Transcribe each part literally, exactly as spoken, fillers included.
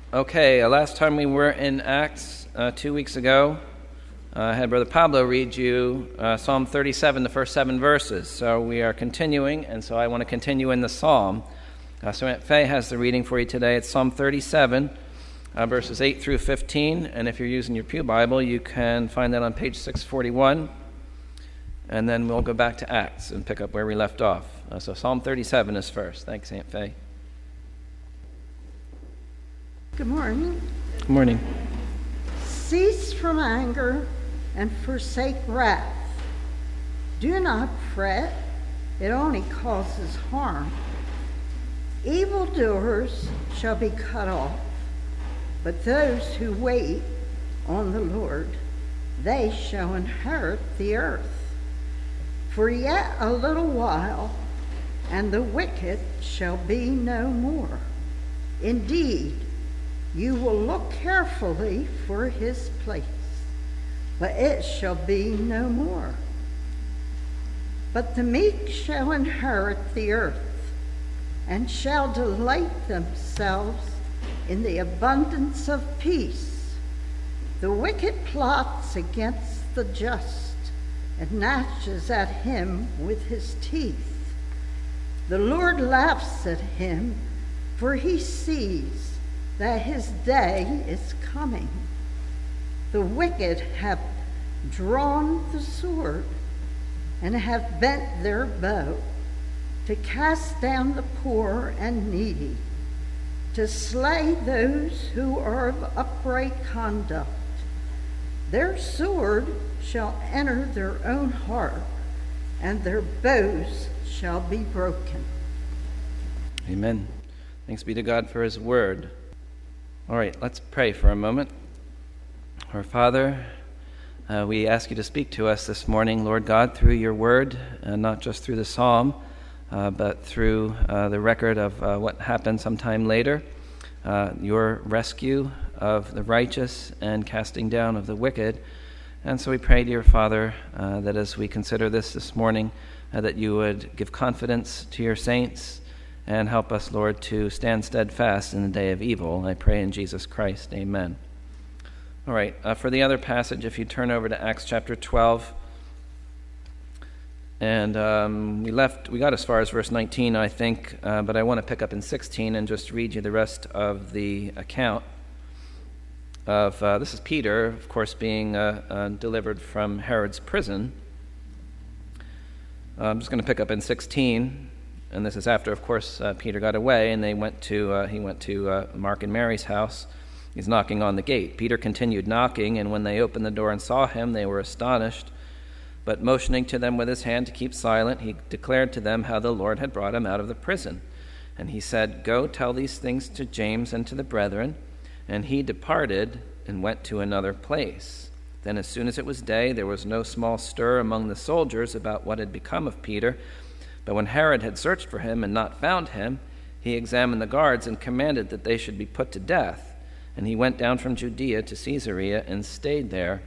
Okay, uh, last time we were in Acts uh, two weeks ago, uh, I had Brother Pablo read you uh, Psalm thirty-seven, the first seven verses. So we are continuing, and so I want to continue in the Psalm. Uh, so Aunt Faye has the reading for you today. It's Psalm thirty-seven, uh, verses eight through fifteen. And if you're using your Pew Bible, you can find that on page six forty-one. And then we'll go back to Acts and pick up where we left off. Uh, so Psalm thirty-seven is first. Thanks, Aunt Faye. Good morning. Good morning. Cease from anger and forsake wrath. Do not fret, it only causes harm. Evildoers shall be cut off, but those who wait on the Lord, they shall inherit the earth. For yet a little while, and the wicked shall be no more. Indeed, you will look carefully for his place, but it shall be no more. But the meek shall inherit the earth, and shall delight themselves in the abundance of peace. The wicked plots against the just, and gnashes at him with his teeth. The Lord laughs at him, for he sees that his day is coming. The wicked have drawn the sword and have bent their bow to cast down the poor and needy, to slay those who are of upright conduct. Their sword shall enter their own heart, and their bows shall be broken. Amen. Thanks be to God for his word. All right, let's pray for a moment. Our Father, uh, we ask you to speak to us this morning, Lord God, through your word, uh, not just through the psalm, uh, but through uh, the record of uh, what happened sometime later, uh, your rescue of the righteous and casting down of the wicked. And so we pray, dear Father, uh, that as we consider this this morning, uh, that you would give confidence to your saints, and help us, Lord, to stand steadfast in the day of evil. I pray in Jesus Christ. Amen. All right, uh, for the other passage, if you turn over to Acts chapter twelve, and um, we left, we got as far as verse nineteen, I think, uh, but I want to pick up in sixteen and just read you the rest of the account of, uh, this is Peter, of course, being uh, uh, delivered from Herod's prison. Uh, I'm just going to pick up in sixteen. And this is after, of course, uh, Peter got away, and they went to uh, he went to uh, Mark and Mary's house. He's knocking on the gate. Peter continued knocking, and when they opened the door and saw him, they were astonished. But motioning to them with his hand to keep silent, he declared to them how the Lord had brought him out of the prison. And he said, "Go tell these things to James and to the brethren." And he departed and went to another place. Then as soon as it was day, there was no small stir among the soldiers about what had become of Peter. But when Herod had searched for him and not found him, he examined the guards and commanded that they should be put to death. And he went down from Judea to Caesarea and stayed there.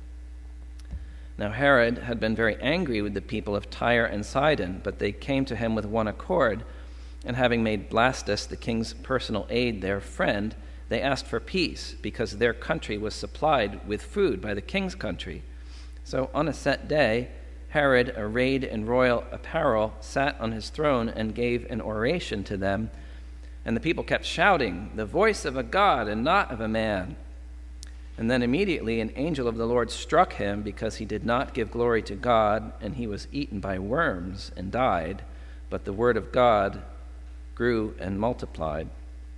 Now Herod had been very angry with the people of Tyre and Sidon, but they came to him with one accord. And having made Blastus, the king's personal aide, their friend, they asked for peace, because their country was supplied with food by the king's country. So on a set day, Herod, arrayed in royal apparel, sat on his throne and gave an oration to them. And the people kept shouting, "The voice of a god and not of a man." And then immediately an angel of the Lord struck him, because he did not give glory to God, and he was eaten by worms and died. But the word of God grew and multiplied.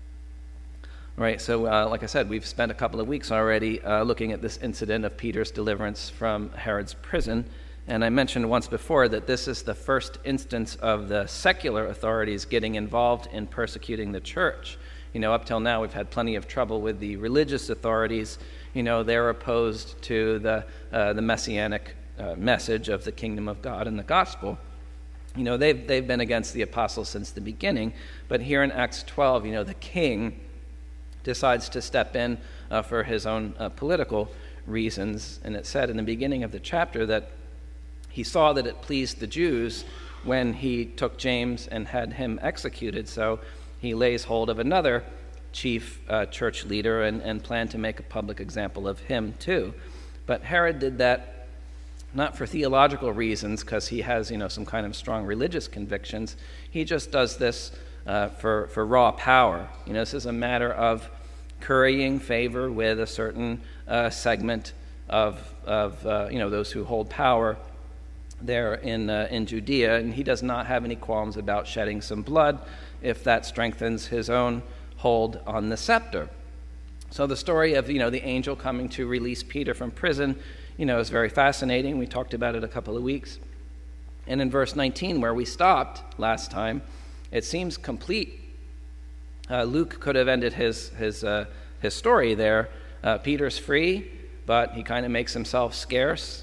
All right, so uh, like I said, we've spent a couple of weeks already uh, looking at this incident of Peter's deliverance from Herod's prison. And I mentioned once before that this is the first instance of the secular authorities getting involved in persecuting the church. You know, up till now we've had plenty of trouble with the religious authorities. You know, they're opposed to the uh, the messianic uh, message of the kingdom of God and the gospel. You know, they've they've been against the apostles since the beginning. But here in Acts twelve, you know, the king decides to step in uh, for his own uh, political reasons. And it said in the beginning of the chapter that he saw that it pleased the Jews when he took James and had him executed, so he lays hold of another chief uh, church leader and, and planned to make a public example of him too. But Herod did that not for theological reasons, because he has, you know, some kind of strong religious convictions. He just does this uh, for, for raw power. You know, this is a matter of currying favor with a certain uh, segment of, of uh, you know, those who hold power there in uh, in Judea, and he does not have any qualms about shedding some blood if that strengthens his own hold on the scepter. So the story of, you know, the angel coming to release Peter from prison, you know, is very fascinating. We talked about it a couple of weeks. And in verse nineteen, where we stopped last time, it seems complete. Uh, Luke could have ended his his uh, his story there. Uh, Peter's free, but he kind of makes himself scarce.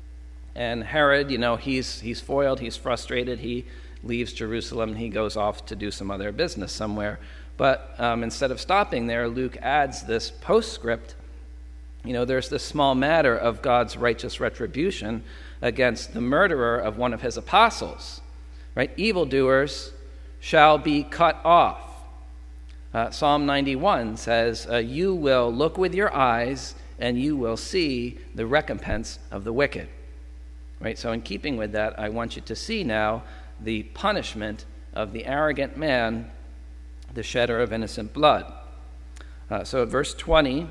And Herod, you know, he's he's foiled, he's frustrated, he leaves Jerusalem, he goes off to do some other business somewhere. But um, instead of stopping there, Luke adds this postscript. You know, there's this small matter of God's righteous retribution against the murderer of one of his apostles, right? Evildoers shall be cut off. Uh, Psalm ninety-one says, uh, you will look with your eyes and you will see the recompense of the wicked. Right, so in keeping with that, I want you to see now the punishment of the arrogant man, the shedder of innocent blood. Uh, so verse twenty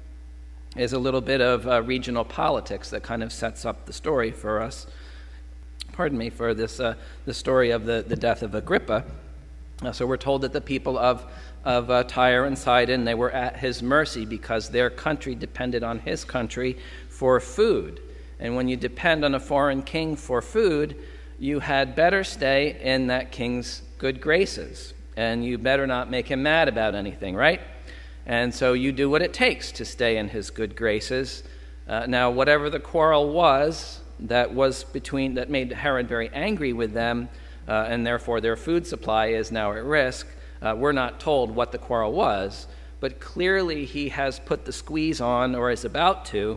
is a little bit of uh, regional politics that kind of sets up the story for us. Pardon me, for this uh, the story of the, the death of Agrippa. Uh, so we're told that the people of of uh, Tyre and Sidon, they were at his mercy because their country depended on his country for food. And when you depend on a foreign king for food, you had better stay in that king's good graces. And you better not make him mad about anything, right? And so you do what it takes to stay in his good graces. Uh, now, whatever the quarrel was that was between that made Herod very angry with them, uh, and therefore their food supply is now at risk, uh, we're not told what the quarrel was. But clearly he has put the squeeze on, or is about to,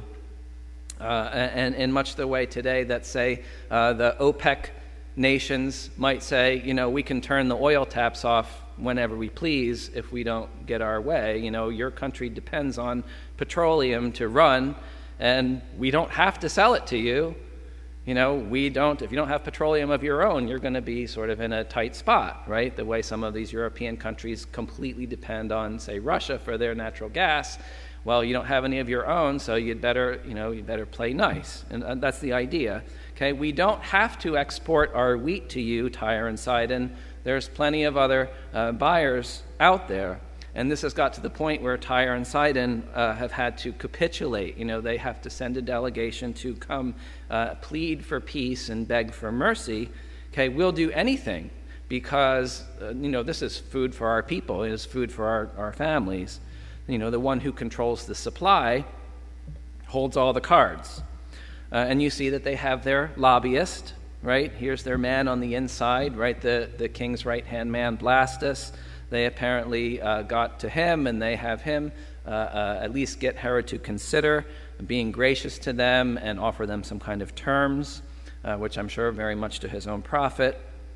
Uh, and in much the way today that, say, uh, the OPEC nations might say, you know, we can turn the oil taps off whenever we please if we don't get our way. You know, your country depends on petroleum to run, and we don't have to sell it to you. You know, we don't, if you don't have petroleum of your own, you're going to be sort of in a tight spot, right? The way some of these European countries completely depend on, say, Russia for their natural gas. Well, you don't have any of your own, so you'd better, you know, you better play nice. And uh, that's the idea. Okay, we don't have to export our wheat to you, Tyre and Sidon. There's plenty of other uh, buyers out there. And this has got to the point where Tyre and Sidon uh, have had to capitulate. You know, they have to send a delegation to come uh, plead for peace and beg for mercy. Okay, we'll do anything because, uh, you know, this is food for our people. It is food for our, our families. You know, the one who controls the supply holds all the cards. Uh, and you see that they have their lobbyist, right? Here's their man on the inside, right? The, the king's right-hand man, Blastus. They apparently uh, got to him, and they have him uh, uh, at least get Herod to consider being gracious to them and offer them some kind of terms, uh, which I'm sure very much to his own profit.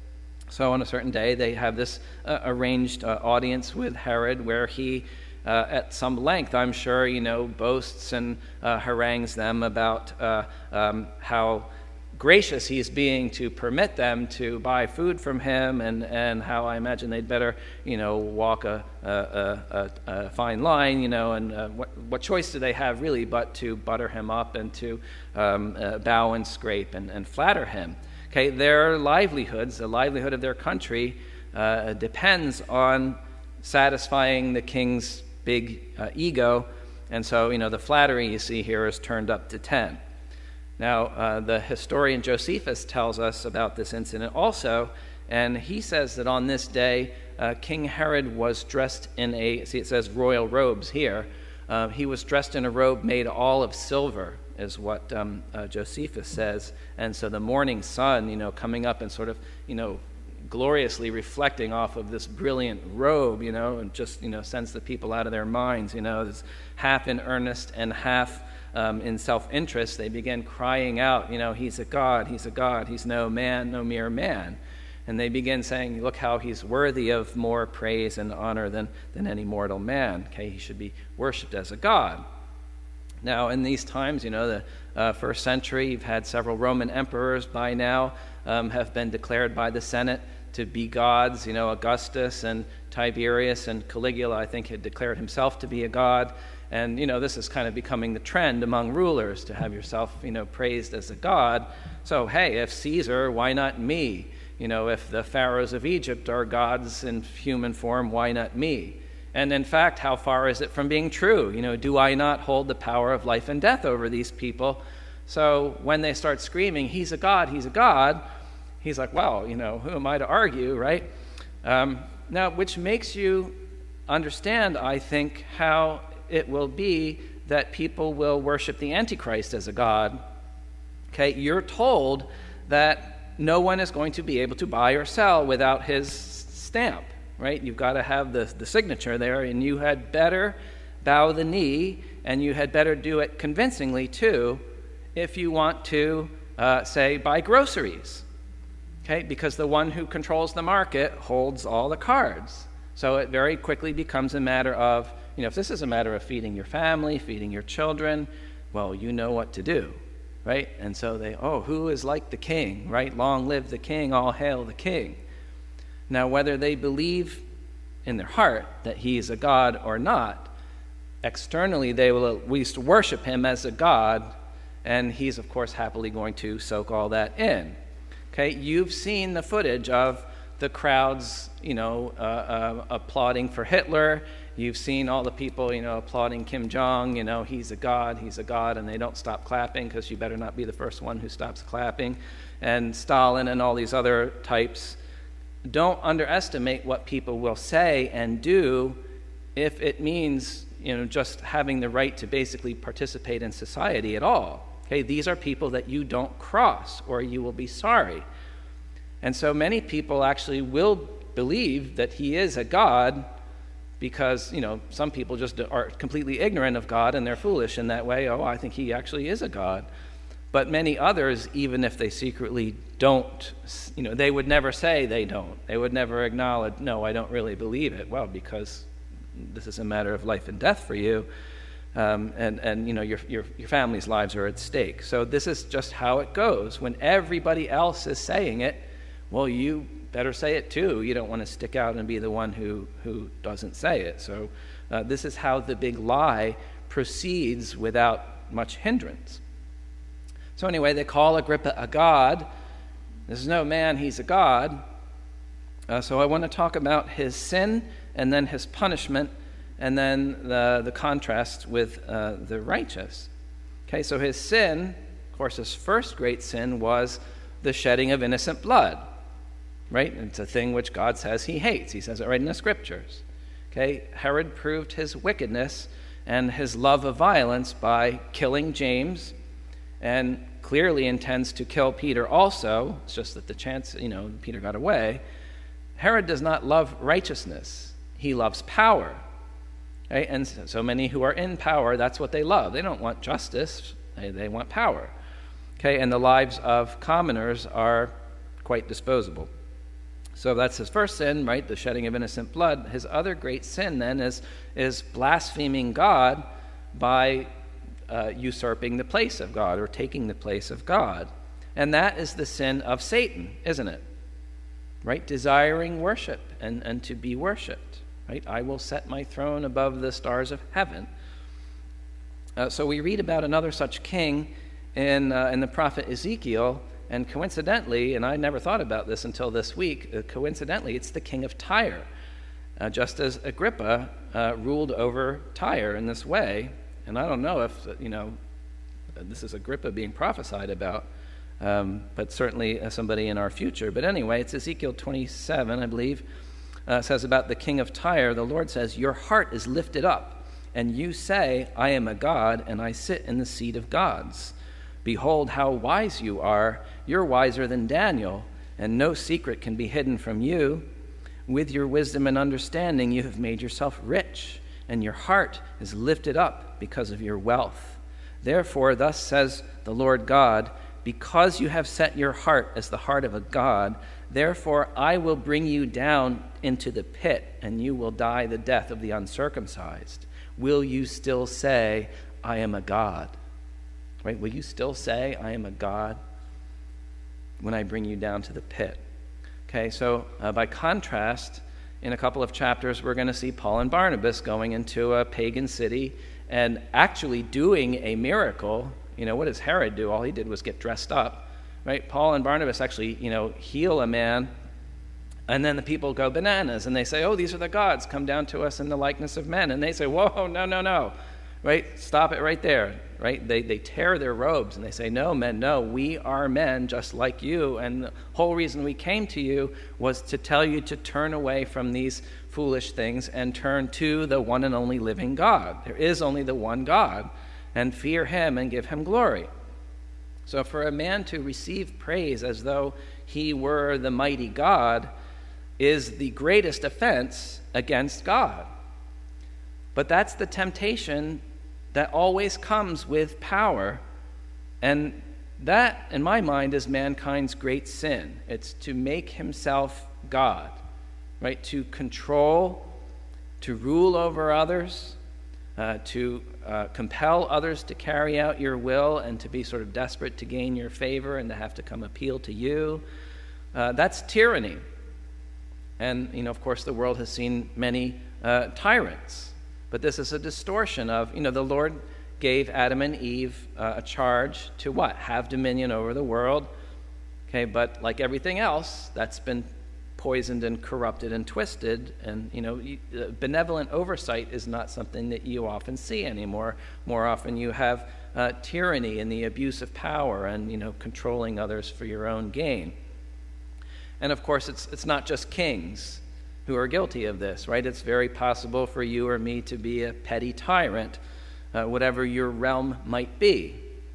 So on a certain day, they have this uh, arranged uh, audience with Herod where he Uh, at some length, I'm sure, you know, boasts and uh, harangues them about uh, um, how gracious he's being to permit them to buy food from him, and, and how I imagine they'd better, you know, walk a, a, a, a fine line, you know, and uh, what, what choice do they have really but to butter him up and to um, uh, bow and scrape and, and flatter him. Okay, their livelihoods, the livelihood of their country, uh, depends on satisfying the king's big uh, ego, and so, you know, the flattery you see here is turned up to ten. Now, uh, the historian Josephus tells us about this incident also, and he says that on this day, uh, King Herod was dressed in a, see it says royal robes here, uh, he was dressed in a robe made all of silver, is what um, uh, Josephus says, and so the morning sun, you know, coming up and sort of, you know, gloriously reflecting off of this brilliant robe, you know, and just, you know, sends the people out of their minds, you know, it's half in earnest and half um, in self-interest. They begin crying out, you know, he's a god, he's a god, he's no man, no mere man. And they begin saying, look how he's worthy of more praise and honor than, than any mortal man. Okay, he should be worshipped as a god. Now, in these times, you know, the uh, first century, you've had several Roman emperors by now um, have been declared by the Senate to be gods. You know, Augustus and Tiberius and Caligula, I think, had declared himself to be a god. And, you know, this is kind of becoming the trend among rulers to have yourself, you know, praised as a god. So, hey, if Caesar, why not me? You know, if the pharaohs of Egypt are gods in human form, why not me? And in fact, how far is it from being true? You know, do I not hold the power of life and death over these people? So when they start screaming, he's a god, he's a god, he's like, well, you know, who am I to argue, right? Um, now, which makes you understand, I think, how it will be that people will worship the Antichrist as a god. Okay, you're told that no one is going to be able to buy or sell without his stamp, right? You've got to have the, the signature there, and you had better bow the knee, and you had better do it convincingly, too, if you want to, uh, say, buy groceries, okay? Because the one who controls the market holds all the cards. So it very quickly becomes a matter of, you know, if this is a matter of feeding your family, feeding your children, well, you know what to do. Right? And so they, oh, who is like the king, right? Long live the king, all hail the king. Now, whether they believe in their heart that he is a god or not, externally they will at least worship him as a god, and he's, of course, happily going to soak all that in. Okay? You've seen the footage of the crowds, you know, uh, uh, applauding for Hitler. You've seen all the people, you know, applauding Kim Jong, you know, he's a god, he's a god, and they don't stop clapping because you better not be the first one who stops clapping. And Stalin and all these other types. Don't underestimate what people will say and do if it means, you know, just having the right to basically participate in society at all. Okay, these are people that you don't cross or you will be sorry. And so many people actually will believe that he is a god, because, you know, some people just are completely ignorant of God and they're foolish in that way. Oh, I think he actually is a God. But many others, even if they secretly don't, you know, they would never say they don't. They would never acknowledge, no, I don't really believe it. Well, because this is a matter of life and death for you. Um, and, and, you know, your, your, your family's lives are at stake. So this is just how it goes. When everybody else is saying it, well, you better say it too. You don't want to stick out and be the one who, who doesn't say it. So uh, this is how the big lie proceeds without much hindrance. So anyway, they call Agrippa a god. This is no man, he's a god. Uh, so I want to talk about his sin and then his punishment and then the, the contrast with uh, the righteous. Okay, so his sin, of course, his first great sin was the shedding of innocent blood. Right? It's a thing which God says he hates. He says it right in the scriptures. Okay? Herod proved his wickedness and his love of violence by killing James, and clearly intends to kill Peter also. It's just that the chance, you know, Peter got away. Herod does not love righteousness. He loves power. Right? And so many who are in power, that's what they love. They don't want justice. They, they want power. Okay? And the lives of commoners are quite disposable. So that's his first sin, right? The shedding of innocent blood. His other great sin then is, is blaspheming God by uh, usurping the place of God or taking the place of God. And that is the sin of Satan, isn't it? Right? Desiring worship and, and to be worshipped. Right? I will set my throne above the stars of heaven. Uh, so we read about another such king in, uh, in the prophet Ezekiel. And coincidentally, and I never thought about this until this week, uh, coincidentally, it's the king of Tyre. Uh, just as Agrippa uh, ruled over Tyre in this way. And I don't know if, you know, this is Agrippa being prophesied about, um, but certainly uh, somebody in our future. But anyway, it's Ezekiel twenty-seven, I believe, uh, says about the king of Tyre, the Lord says, your heart is lifted up, and you say, I am a god, and I sit in the seat of gods. Behold how wise you are. You're wiser than Daniel, and no secret can be hidden from you. With your wisdom and understanding you have made yourself rich, and your heart is lifted up because of your wealth. Therefore, thus says the Lord God, because you have set your heart as the heart of a god, Therefore I will bring you down into the pit, and you will die the death of the uncircumcised. Will you still say, I am a God? Right? Will you still say, I am a God when I bring you down to the pit? Okay, so uh, by contrast, in a couple of chapters, we're going to see Paul and Barnabas going into a pagan city and actually doing a miracle. You know, what does Herod do? All he did was get dressed up, right? Paul and Barnabas actually, you know, heal a man, and then the people go bananas, and they say, oh, these are the gods, come down to us in the likeness of men. And they say, whoa, no, no, no, right? Stop it right there, right? They they tear their robes, and they say, no, men, no, we are men just like you, and the whole reason we came to you was to tell you to turn away from these foolish things and turn to the one and only living God. There is only the one God, and fear him and give him glory. So for a man to receive praise as though he were the mighty God is the greatest offense against God. But that's the temptation that always comes with power, and that, in my mind, is mankind's great sin. It's to make himself God, right? To control, to rule over others, uh, to uh, compel others to carry out your will, and to be sort of desperate to gain your favor and to have to come appeal to you. Uh, that's tyranny. And, you know, of course, the world has seen many uh, tyrants. But this is a distortion of, you know, the Lord gave Adam and Eve uh, a charge to what? Have dominion over the world. Okay, but like everything else, that's been poisoned and corrupted and twisted. And, you know, benevolent oversight is not something that you often see anymore. More often you have uh, tyranny and the abuse of power and, you know, controlling others for your own gain. And, of course, it's it's not just kings who are guilty of this, right? It's very possible for you or me to be a petty tyrant, uh, whatever your realm might be,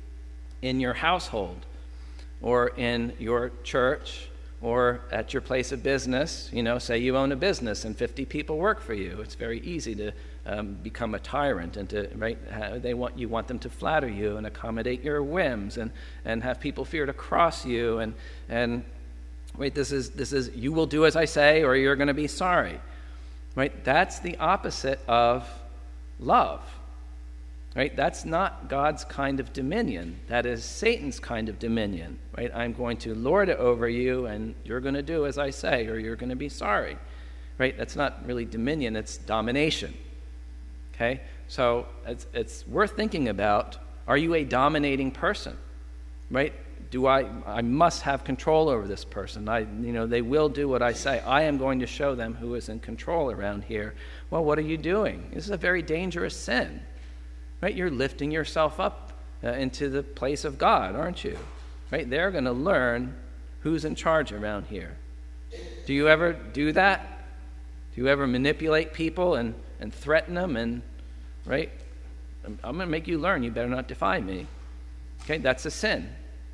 in your household or in your church or at your place of business. You know, say you own a business and fifty people work for you. It's very easy to um, become a tyrant and to, right, they want you want them to flatter you and accommodate your whims and, and have people fear to cross you and and Right, this is this is you will do as I say or you're going to be sorry. Right? That's the opposite of love. Right? That's not God's kind of dominion. That is Satan's kind of dominion. Right? I'm going to lord it over you and you're going to do as I say or you're going to be sorry. Right? That's not really dominion, it's domination. Okay? So it's it's worth thinking about, are you a dominating person? Right? Do I, I must have control over this person. I, you know, they will do what I say. I am going to show them who is in control around here. Well, what are you doing? This is a very dangerous sin, right? You're lifting yourself up uh, into the place of God, aren't you? Right? They're going to learn who's in charge around here. Do you ever do that? Do you ever manipulate people and, and threaten them? And, right? I'm, I'm going to make you learn. You better not defy me. Okay, that's a sin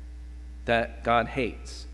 that God hates.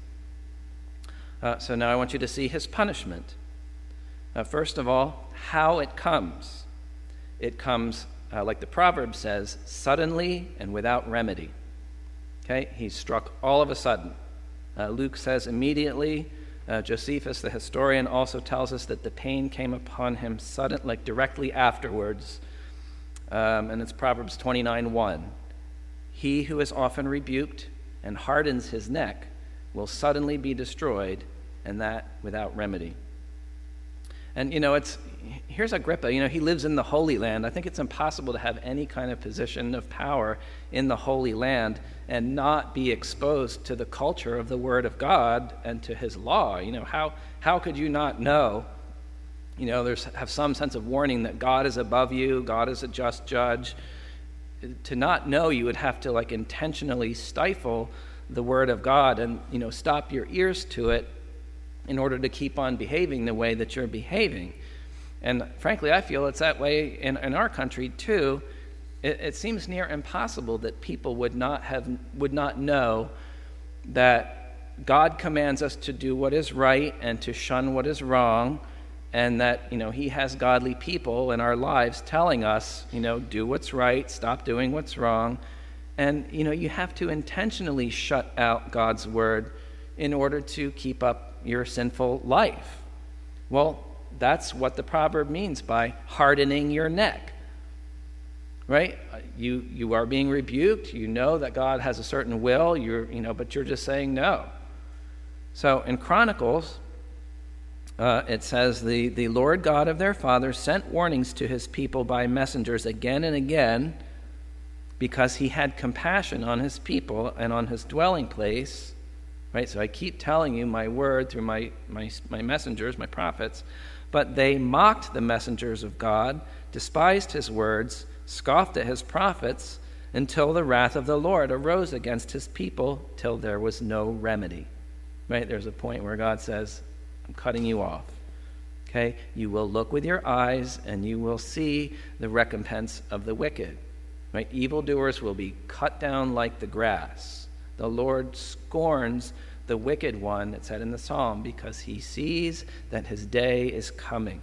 Uh, so now I want you to see his punishment. Uh, first of all, how it comes. It comes, uh, like the proverb says, suddenly and without remedy. Okay, he's struck all of a sudden. Uh, Luke says immediately. Uh, Josephus, the historian, also tells us that the pain came upon him sudden, like directly afterwards. Um, and it's Proverbs twenty-nine one. He who is often rebuked and hardens his neck will suddenly be destroyed, and that without remedy. And, you know, it's here's Agrippa. You know, he lives in the Holy Land. I think it's impossible to have any kind of position of power in the Holy Land and not be exposed to the culture of the Word of God and to his law. You know, how how could you not know? You know, there's have some sense of warning that God is above you, God is a just judge. To not know, you would have to like intentionally stifle the Word of God and, you know, stop your ears to it in order to keep on behaving the way that you're behaving. And frankly, I feel it's that way in, in our country too. It, it seems near impossible that people would not have would not know that God commands us to do what is right and to shun what is wrong, and that, you know, he has godly people in our lives telling us, you know, do what's right, stop doing what's wrong. And, you know, you have to intentionally shut out God's word in order to keep up your sinful life. Well, that's what the proverb means by hardening your neck. Right? You you are being rebuked. You know that God has a certain will, you're, you know, but you're just saying no. So in Chronicles, uh, it says, the, the Lord God of their fathers sent warnings to his people by messengers again and again, because he had compassion on his people and on his dwelling place. Right? So I keep telling you my word through my, my, my messengers, my prophets, but they mocked the messengers of God, despised his words, scoffed at his prophets, until the wrath of the Lord arose against his people, till there was no remedy. Right? There's a point where God says, I'm cutting you off. Okay? You will look with your eyes, and you will see the recompense of the wicked. Right? Evildoers will be cut down like the grass. The Lord scorns the wicked one, it said in the psalm, because he sees that his day is coming.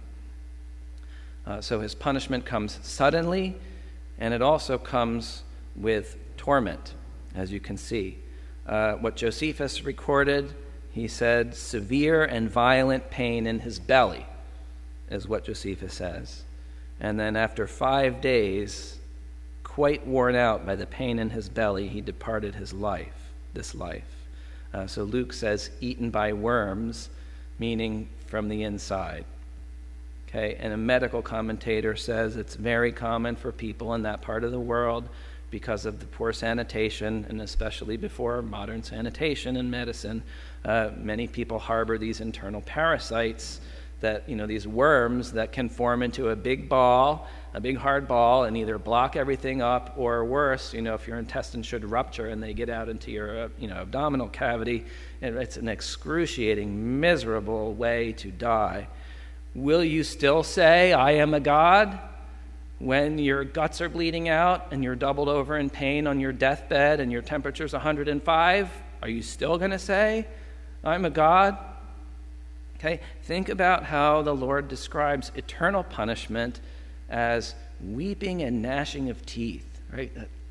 Uh, so his punishment comes suddenly, and it also comes with torment, as you can see. Uh, what Josephus recorded, he said, severe and violent pain in his belly, is what Josephus says. And then after five days, quite worn out by the pain in his belly, he departed his life, this life. Uh, so Luke says, eaten by worms, meaning from the inside. Okay, and a medical commentator says it's very common for people in that part of the world, because of the poor sanitation, and especially before modern sanitation and medicine, uh, many people harbor these internal parasites that, you know, these worms that can form into a big ball, a big hard ball, and either block everything up, or worse, you know, if your intestines should rupture and they get out into your, uh, you know, abdominal cavity, and it's an excruciating, miserable way to die. Will you still say, I am a God, when your guts are bleeding out and you're doubled over in pain on your deathbed and your temperature's one hundred five? Are you still going to say, I'm a God? Okay, think about how the Lord describes eternal punishment as weeping and gnashing of teeth, right?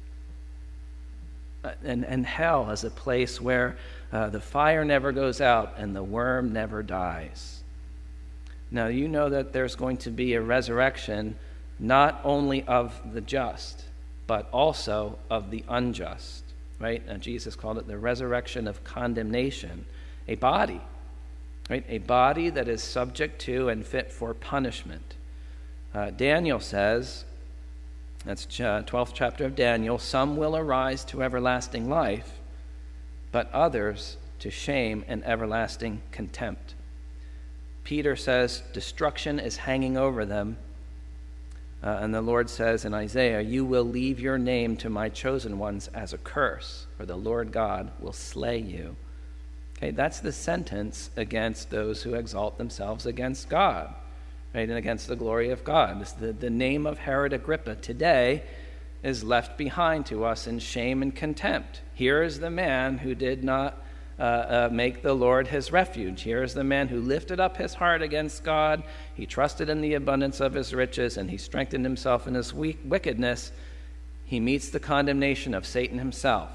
And, and hell as a place where uh, the fire never goes out and the worm never dies. Now, you know that there's going to be a resurrection not only of the just, but also of the unjust, right? And Jesus called it the resurrection of condemnation, a body, right? A body that is subject to and fit for punishment. Uh, Daniel says, that's twelfth chapter of Daniel, some will arise to everlasting life, but others to shame and everlasting contempt. Peter says destruction is hanging over them. Uh, and the Lord says in Isaiah, you will leave your name to my chosen ones as a curse, or the Lord God will slay you. Okay, that's the sentence against those who exalt themselves against God, right, and against the glory of God. This, the, the name of Herod Agrippa today is left behind to us in shame and contempt. Here is the man who did not Uh, uh, make the Lord his refuge. Here is the man who lifted up his heart against God. He trusted in the abundance of his riches, and he strengthened himself in his weak wickedness. He meets the condemnation of Satan himself.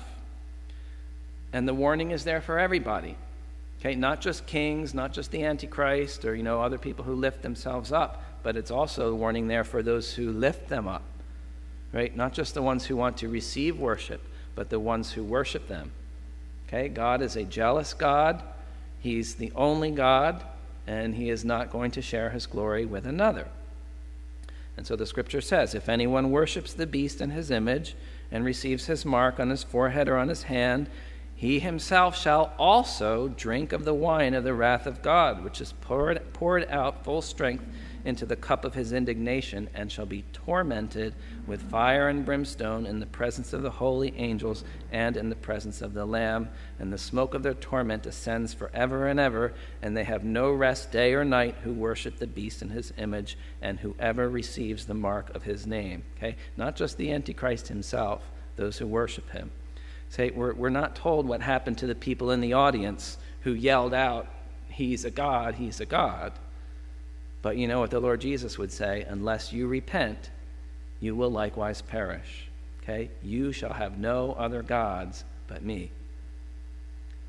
And the warning is there for everybody. Okay, not just kings, not just the Antichrist, or, you know, other people who lift themselves up, but it's also a warning there for those who lift them up. Right? Not just the ones who want to receive worship, but the ones who worship them. Okay, God is a jealous God. He's the only God, and he is not going to share his glory with another. And so the scripture says, if anyone worships the beast in his image and receives his mark on his forehead or on his hand, he himself shall also drink of the wine of the wrath of God, which is poured, poured out full strength into the cup of his indignation, and shall be tormented with fire and brimstone in the presence of the holy angels and in the presence of the Lamb. And the smoke of their torment ascends forever and ever, and they have no rest day or night who worship the beast in his image, and whoever receives the mark of his name. Okay, not just the Antichrist himself, those who worship him. Say, we're, we're not told what happened to the people in the audience who yelled out, he's a God, he's a God. But you know what the Lord Jesus would say, unless you repent, you will likewise perish. Okay? You shall have no other gods but me.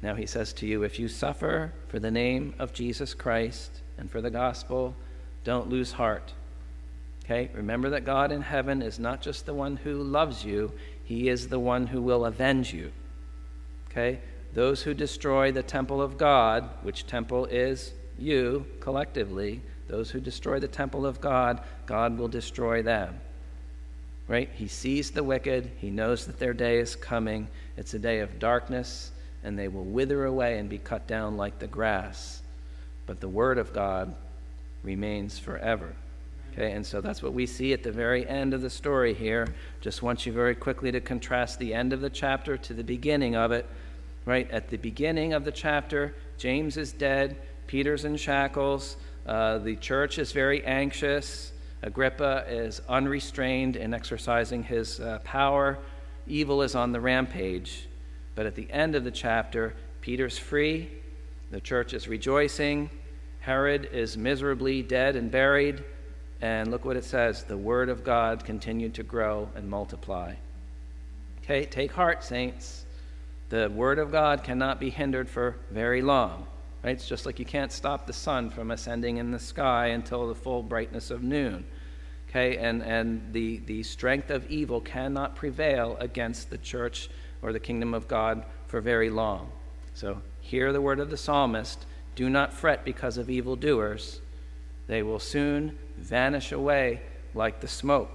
Now he says to you, if you suffer for the name of Jesus Christ and for the gospel, don't lose heart. Okay? Remember that God in heaven is not just the one who loves you, he is the one who will avenge you. Okay? Those who destroy the temple of God, which temple is you collectively, those who destroy the temple of God, God will destroy them. Right? He sees the wicked. He knows that their day is coming. It's a day of darkness, and they will wither away and be cut down like the grass. But the word of God remains forever. Okay, and so that's what we see at the very end of the story here. Just want you very quickly to contrast the end of the chapter to the beginning of it. Right? At the beginning of the chapter, James is dead, Peter's in shackles, uh, the church is very anxious, Agrippa is unrestrained in exercising his uh, power, evil is on the rampage. But at the end of the chapter, Peter's free, the church is rejoicing, Herod is miserably dead and buried, and look what it says, the word of God continued to grow and multiply. Okay, take heart, saints. The word of God cannot be hindered for very long. Right? It's just like you can't stop the sun from ascending in the sky until the full brightness of noon. Okay, and, and the, the strength of evil cannot prevail against the church or the kingdom of God for very long. So hear the word of the psalmist, do not fret because of evildoers. They will soon vanish away like the smoke.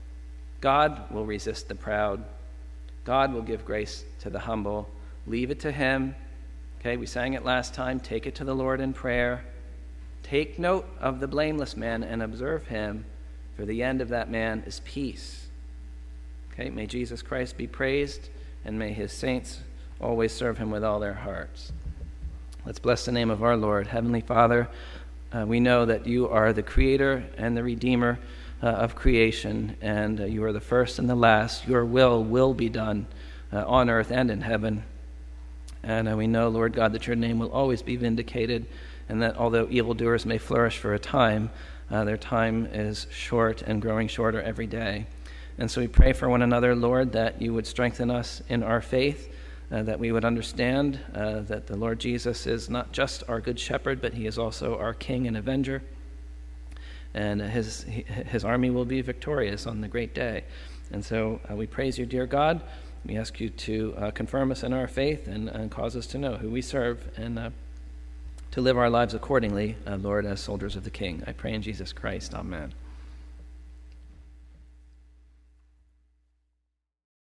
God will resist the proud. God will give grace to the humble. Leave it to him. Okay, we sang it last time. Take it to the Lord in prayer. Take note of the blameless man and observe him, for the end of that man is peace. Okay, may Jesus Christ be praised, and may his saints always serve him with all their hearts. Let's bless the name of our Lord. Heavenly Father, uh, we know that you are the creator and the redeemer uh, of creation, and uh, you are the first and the last. Your will will be done uh, on earth and in heaven. And uh, we know, Lord God, that your name will always be vindicated, and that although evildoers may flourish for a time, uh, their time is short and growing shorter every day. And so we pray for one another, Lord, that you would strengthen us in our faith, uh, that we would understand uh, that the Lord Jesus is not just our good shepherd, but he is also our king and avenger. And his his army will be victorious on the great day. And so uh, we praise you, dear God. We ask you to uh, confirm us in our faith and, and cause us to know who we serve and uh, to live our lives accordingly, uh, Lord, as soldiers of the King. I pray in Jesus Christ. Amen.